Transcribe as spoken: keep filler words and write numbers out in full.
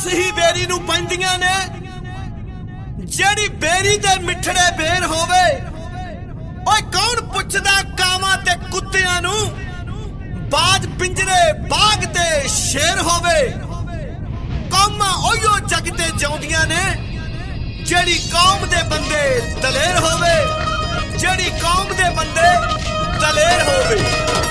ਹੀ ਬੇਰੀ ਨੂੰ ਪੈਂਦੀਆਂ ਨੇ ਜਿਹੜੀ ਬੇਰੀ ਦੇ ਮਿੱਠੜੇ ਬੇਰ ਹੋਵੇ। ਓਏ ਕੌਣ ਪੁੱਛਦਾ ਕਾਵਾਂ ਤੇ ਕੁੱਤਿਆਂ ਨੂੰ ਬਾਜ ਪਿੰਜਰੇ ਬਾਗ ਤੇ ਸ਼ੇਰ ਹੋਵੇ। ਕੌਮਾਂ ਉਹੀਓ ਜੱਗ ਤੇ ਜਿਉਂਦੀਆਂ ਨੇ ਜਿਹੜੀ ਕੌਮ ਦੇ ਬੰਦੇ ਦਲੇਰ ਹੋਵੇ, ਜਿਹੜੀ ਕੌਮ ਦੇ ਬੰਦੇ ਦਲੇਰ ਹੋਵੇ।